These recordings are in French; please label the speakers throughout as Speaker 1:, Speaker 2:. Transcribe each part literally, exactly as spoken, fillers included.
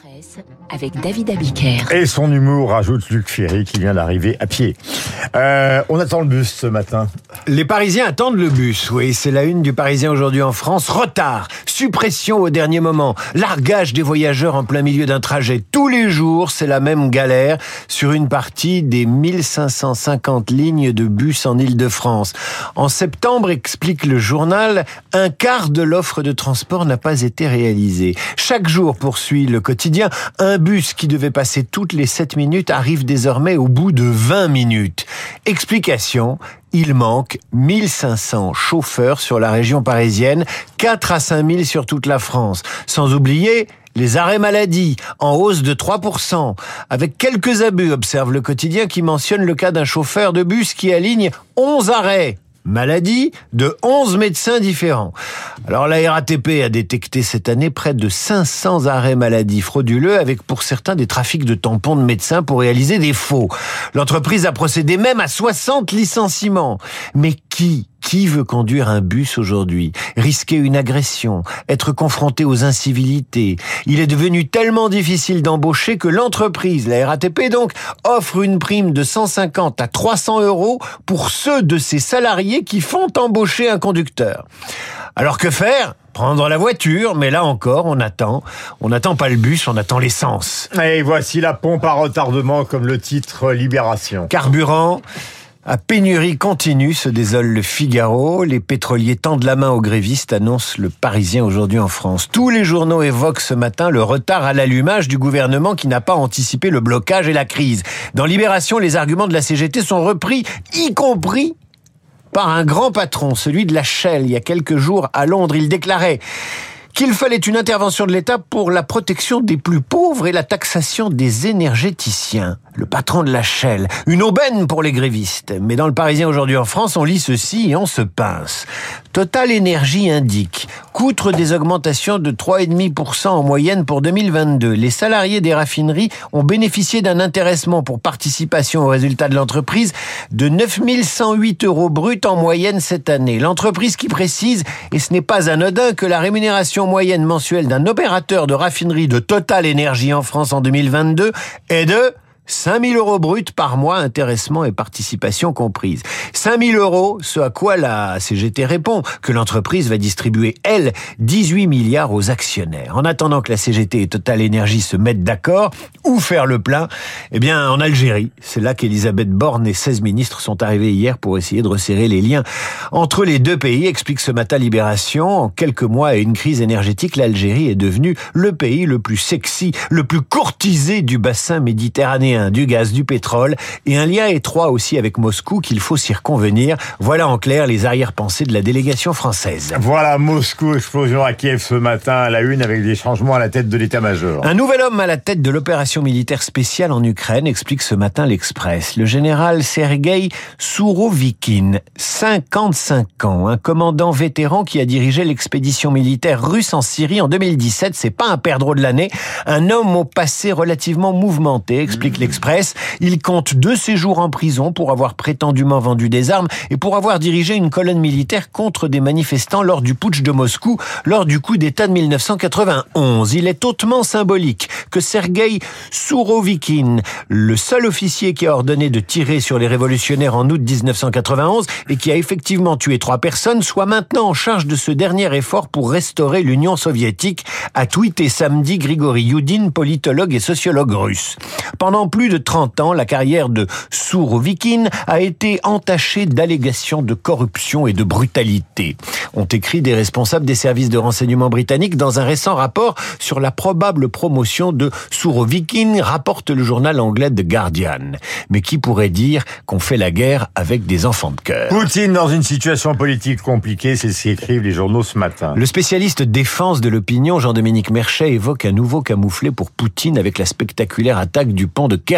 Speaker 1: Express avec David Abiker.
Speaker 2: Et son humour, rajoute Luc Ferry qui vient d'arriver à pied. Euh, on attend le bus ce matin.
Speaker 3: Les Parisiens attendent le bus, oui, c'est la une du Parisien aujourd'hui en France. Retard, suppression au dernier moment, largage des voyageurs en plein milieu d'un trajet. Tous les jours, c'est la même galère sur une partie des mille cinq cent cinquante lignes de bus en Île-de-France. En septembre, explique le journal, un quart de l'offre de transport n'a pas été réalisée. Chaque jour, poursuit le quotidien, un bus qui devait passer toutes les sept minutes arrive désormais au bout de vingt minutes. Explication, il manque mille cinq cents chauffeurs sur la région parisienne, quatre à cinq mille sur toute la France. Sans oublier les arrêts maladie, en hausse de trois pour cent, avec quelques abus, observe le quotidien qui mentionne le cas d'un chauffeur de bus qui aligne onze arrêts maladie de onze médecins différents. Alors la R A T P a détecté cette année près de cinq cents arrêts maladie frauduleux avec pour certains des trafics de tampons de médecins pour réaliser des faux. L'entreprise a procédé même à soixante licenciements. Mais qui Qui veut conduire un bus aujourd'hui? Risquer une agression, être confronté aux incivilités. Il est devenu tellement difficile d'embaucher que l'entreprise, la R A T P donc, offre une prime de cent cinquante à trois cents euros pour ceux de ses salariés qui font embaucher un conducteur. Alors que faire? Prendre la voiture, mais là encore, on attend. On n'attend pas le bus, on attend l'essence.
Speaker 2: Et voici la pompe à retardement, comme le titre Libération.
Speaker 3: Carburant. À pénurie continue, se désole le Figaro. Les pétroliers tendent la main aux grévistes, annonce le Parisien aujourd'hui en France. Tous les journaux évoquent ce matin le retard à l'allumage du gouvernement qui n'a pas anticipé le blocage et la crise. Dans Libération, les arguments de la C G T sont repris, y compris par un grand patron, celui de la Shell. Il y a quelques jours à Londres, il déclarait qu'il fallait une intervention de l'État pour la protection des plus pauvres et la taxation des énergéticiens. Le patron de la Shell, une aubaine pour les grévistes. Mais dans le Parisien aujourd'hui en France, on lit ceci et on se pince. Total Énergie indique qu'outre des augmentations de trois virgule cinq pour cent en moyenne pour deux mille vingt-deux, les salariés des raffineries ont bénéficié d'un intéressement pour participation aux résultats de l'entreprise de neuf mille cent huit euros bruts en moyenne cette année. L'entreprise qui précise, et ce n'est pas anodin, que la rémunération moyenne mensuelle d'un opérateur de raffinerie de Total Énergie en France en deux mille vingt-deux est de cinq mille euros bruts par mois, intéressement et participation comprises. cinq mille euros, ce à quoi la C G T répond que l'entreprise va distribuer, elle, dix-huit milliards aux actionnaires. En attendant que la C G T et Total Énergie se mettent d'accord, où faire le plein? Eh bien, en Algérie. C'est là qu'Elisabeth Borne et seize ministres sont arrivés hier pour essayer de resserrer les liens entre les deux pays, explique ce matin Libération. En quelques mois et une crise énergétique, l'Algérie est devenue le pays le plus sexy, le plus courtisé du bassin méditerranéen, du gaz, du pétrole, et un lien étroit aussi avec Moscou qu'il faut circonvenir. Voilà en clair les arrière-pensées de la délégation française.
Speaker 2: Voilà Moscou, explosion à Kiev ce matin à la une avec des changements à la tête de l'état-major.
Speaker 3: Un nouvel homme à la tête de l'opération militaire spéciale en Ukraine, explique ce matin l'Express. Le général Sergueï Sourovikine, cinquante-cinq ans, un commandant vétéran qui a dirigé l'expédition militaire russe en Syrie en deux mille dix-sept. C'est pas un perdreau de l'année, un homme au passé relativement mouvementé, explique l'Express. Il compte deux séjours en prison pour avoir prétendument vendu des armes et pour avoir dirigé une colonne militaire contre des manifestants lors du putsch de Moscou, lors du coup d'État de mille neuf cent quatre-vingt-onze. Il est hautement symbolique que Sergueï Sourovikine, le seul officier qui a ordonné de tirer sur les révolutionnaires en août dix-neuf cent quatre-vingt-onze et qui a effectivement tué trois personnes, soit maintenant en charge de ce dernier effort pour restaurer l'Union soviétique, a tweeté samedi Grigori Youdin, politologue et sociologue russe. Pendant plus de trente ans, la carrière de Sourovikine a été entachée d'allégations de corruption et de brutalité, ont écrit des responsables des services de renseignement britanniques dans un récent rapport sur la probable promotion de Sourovikine, rapporte le journal anglais The Guardian. Mais qui pourrait dire qu'on fait la guerre avec des enfants de cœur?
Speaker 2: Poutine dans une situation politique compliquée, c'est ce qu'écrivent les journaux ce matin.
Speaker 3: Le spécialiste défense de l'opinion, Jean-Dominique Merchet, évoque un nouveau camouflet pour Poutine avec la spectaculaire attaque du pont de Kertch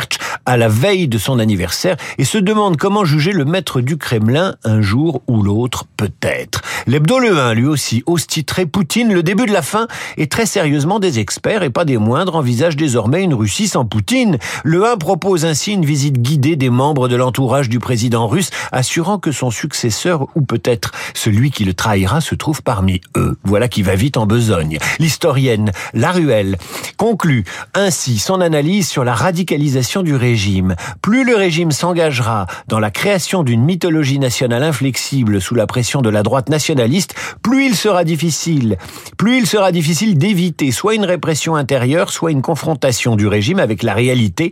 Speaker 3: à la veille de son anniversaire et se demande comment juger le maître du Kremlin un jour ou l'autre peut-être. L'hebdo Le un, lui aussi, ose titrer Poutine, le début de la fin, et très sérieusement des experts, et pas des moindres, envisagent désormais une Russie sans Poutine. Le un propose ainsi une visite guidée des membres de l'entourage du président russe, assurant que son successeur, ou peut-être celui qui le trahira, se trouve parmi eux. Voilà qui va vite en besogne. L'historienne Laruelle conclut ainsi son analyse sur la radicalisation du régime. Plus le régime s'engagera dans la création d'une mythologie nationale inflexible sous la pression de la droite nationaliste, plus il sera difficile, plus il sera difficile d'éviter soit une répression intérieure, soit une confrontation du régime avec la réalité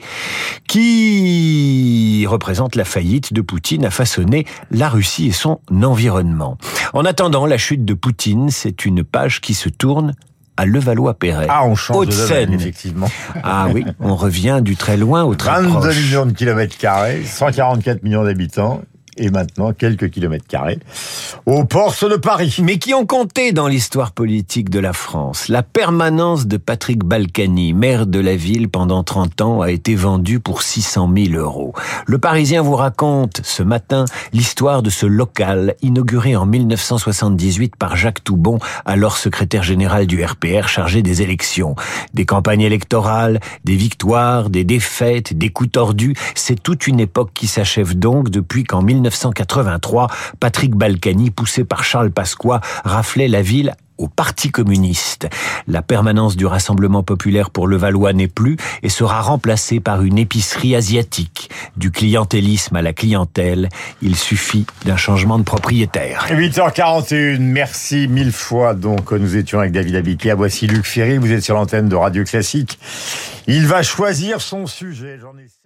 Speaker 3: qui représente la faillite de Poutine à façonner la Russie et son environnement. En attendant la chute de Poutine, c'est une page qui se tourne à Levallois-Perret.
Speaker 2: Ah, on change de
Speaker 3: Haute-Seine.
Speaker 2: domaine, effectivement.
Speaker 3: Ah oui, on revient du très loin au très
Speaker 2: vingt-deux
Speaker 3: proche.
Speaker 2: millions de kilomètres carrés, cent quarante-quatre millions d'habitants, et maintenant quelques kilomètres carrés aux portes de Paris.
Speaker 3: Mais qui ont compté dans l'histoire politique de la France. La permanence de Patrick Balkany, maire de la ville pendant trente ans, a été vendue pour six cent mille euros. Le Parisien vous raconte ce matin l'histoire de ce local inauguré en mille neuf cent soixante-dix-huit par Jacques Toubon, alors secrétaire général du R P R chargé des élections. Des campagnes électorales, des victoires, des défaites, des coups tordus, c'est toute une époque qui s'achève donc depuis qu'en mille neuf cent quatre-vingt-trois, Patrick Balkany, poussé par Charles Pasqua, raflait la ville au Parti communiste. La permanence du Rassemblement populaire pour Levallois n'est plus et sera remplacée par une épicerie asiatique. Du clientélisme à la clientèle, il suffit d'un changement de propriétaire.
Speaker 2: huit heures quarante et une, merci mille fois. Donc, nous étions avec David Abiker. Voici Luc Ferry, vous êtes sur l'antenne de Radio Classique. Il va choisir son sujet. J'en ai...